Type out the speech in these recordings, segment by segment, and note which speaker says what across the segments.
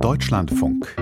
Speaker 1: Deutschlandfunk.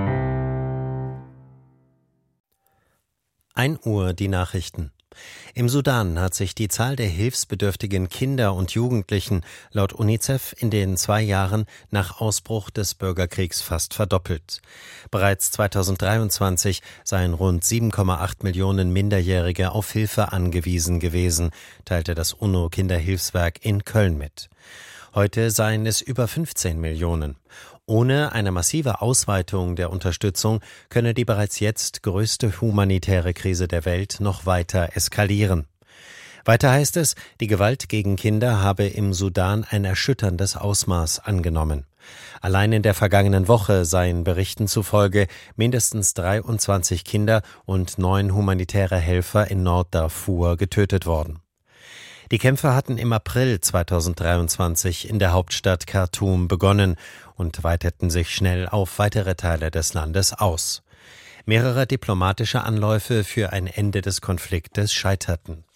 Speaker 2: 1 Uhr die Nachrichten. Im Sudan hat sich die Zahl der hilfsbedürftigen Kinder und Jugendlichen laut UNICEF in den 2 Jahren nach Ausbruch des Bürgerkriegs fast verdoppelt. Bereits 2023 seien rund 7,8 Millionen Minderjährige auf Hilfe angewiesen gewesen, teilte das UNO-Kinderhilfswerk in Köln mit. Heute seien es über 15 Millionen. Ohne eine massive Ausweitung der Unterstützung könne die bereits jetzt größte humanitäre Krise der Welt noch weiter eskalieren. Weiter heißt es, die Gewalt gegen Kinder habe im Sudan ein erschütterndes Ausmaß angenommen. Allein in der vergangenen Woche seien Berichten zufolge mindestens 23 Kinder und 9 humanitäre Helfer in Nord-Darfur getötet worden. Die Kämpfe hatten im April 2023 in der Hauptstadt Khartoum begonnen und weiteten sich schnell auf weitere Teile des Landes aus. Mehrere diplomatische Anläufe für ein Ende des Konfliktes scheiterten.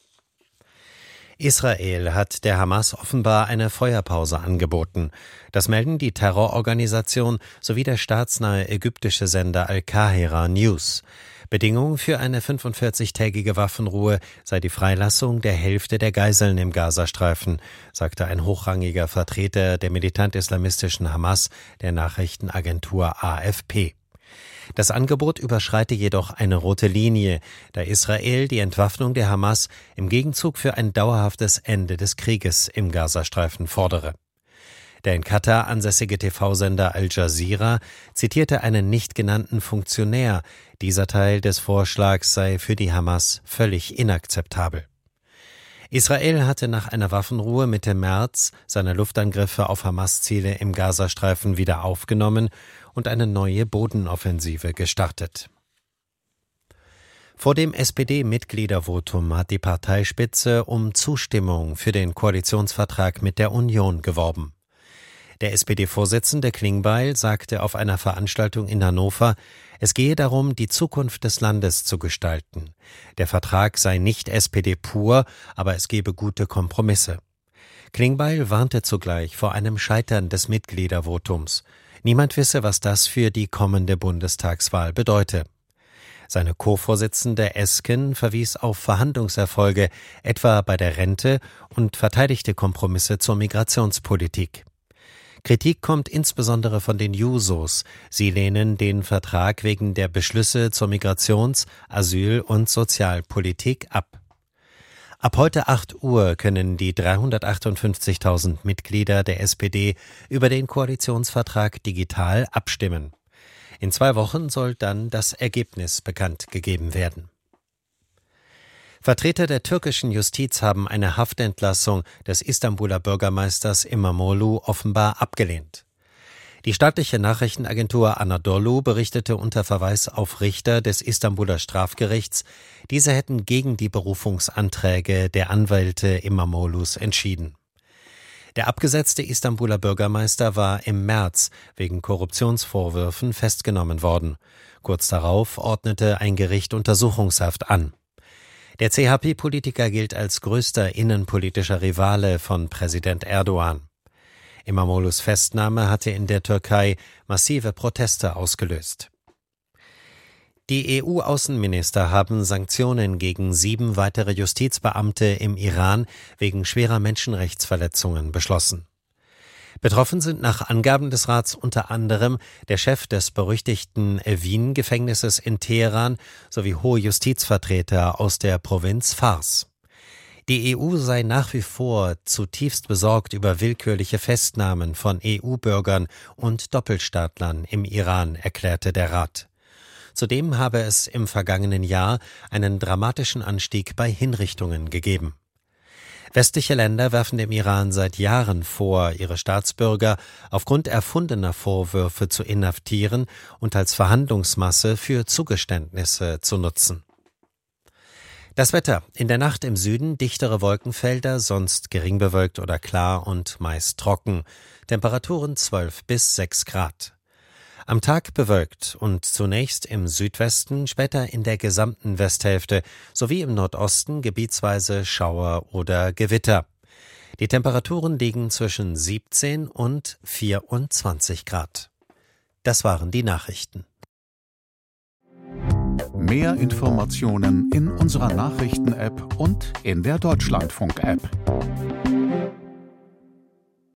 Speaker 2: Israel hat der Hamas offenbar eine Feuerpause angeboten. Das melden die Terrororganisation sowie der staatsnahe ägyptische Sender Al-Qahira News. Bedingung für eine 45-tägige Waffenruhe sei die Freilassung der Hälfte der Geiseln im Gazastreifen, sagte ein hochrangiger Vertreter der militant-islamistischen Hamas der Nachrichtenagentur AFP. Das Angebot überschreite jedoch eine rote Linie, da Israel die Entwaffnung der Hamas im Gegenzug für ein dauerhaftes Ende des Krieges im Gazastreifen fordere. Der in Katar ansässige TV-Sender Al Jazeera zitierte einen nicht genannten Funktionär. Dieser Teil des Vorschlags sei für die Hamas völlig inakzeptabel. Israel hatte nach einer Waffenruhe Mitte März seine Luftangriffe auf Hamas-Ziele im Gazastreifen wieder aufgenommen und eine neue Bodenoffensive gestartet. Vor dem SPD-Mitgliedervotum hat die Parteispitze um Zustimmung für den Koalitionsvertrag mit der Union geworben. Der SPD-Vorsitzende Klingbeil sagte auf einer Veranstaltung in Hannover, es gehe darum, die Zukunft des Landes zu gestalten. Der Vertrag sei nicht SPD pur, aber es gebe gute Kompromisse. Klingbeil warnte zugleich vor einem Scheitern des Mitgliedervotums. Niemand wisse, was das für die kommende Bundestagswahl bedeute. Seine Co-Vorsitzende Esken verwies auf Verhandlungserfolge, etwa bei der Rente, und verteidigte Kompromisse zur Migrationspolitik. Kritik kommt insbesondere von den Jusos. Sie lehnen den Vertrag wegen der Beschlüsse zur Migrations-, Asyl- und Sozialpolitik ab. Ab heute 8 Uhr können die 358.000 Mitglieder der SPD über den Koalitionsvertrag digital abstimmen. In 2 Wochen soll dann das Ergebnis bekannt gegeben werden. Vertreter der türkischen Justiz haben eine Haftentlassung des Istanbuler Bürgermeisters İmamoğlu offenbar abgelehnt. Die staatliche Nachrichtenagentur Anadolu berichtete unter Verweis auf Richter des Istanbuler Strafgerichts, diese hätten gegen die Berufungsanträge der Anwälte İmamoğlu's entschieden. Der abgesetzte Istanbuler Bürgermeister war im März wegen Korruptionsvorwürfen festgenommen worden. Kurz darauf ordnete ein Gericht Untersuchungshaft an. Der CHP-Politiker gilt als größter innenpolitischer Rivale von Präsident Erdogan. İmamoğlu's Festnahme hatte in der Türkei massive Proteste ausgelöst. Die EU-Außenminister haben Sanktionen gegen 7 weitere Justizbeamte im Iran wegen schwerer Menschenrechtsverletzungen beschlossen. Betroffen sind nach Angaben des Rats unter anderem der Chef des berüchtigten Evin-Gefängnisses in Teheran sowie hohe Justizvertreter aus der Provinz Fars. Die EU sei nach wie vor zutiefst besorgt über willkürliche Festnahmen von EU-Bürgern und Doppelstaatlern im Iran, erklärte der Rat. Zudem habe es im vergangenen Jahr einen dramatischen Anstieg bei Hinrichtungen gegeben. Westliche Länder werfen dem Iran seit Jahren vor, ihre Staatsbürger aufgrund erfundener Vorwürfe zu inhaftieren und als Verhandlungsmasse für Zugeständnisse zu nutzen. Das Wetter: In der Nacht im Süden dichtere Wolkenfelder, sonst gering bewölkt oder klar und meist trocken. Temperaturen 12 bis 6 Grad. Am Tag bewölkt und zunächst im Südwesten, später in der gesamten Westhälfte sowie im Nordosten gebietsweise Schauer oder Gewitter. Die Temperaturen liegen zwischen 17 und 24 Grad. Das waren die Nachrichten.
Speaker 1: Mehr Informationen in unserer Nachrichten-App und in der Deutschlandfunk-App.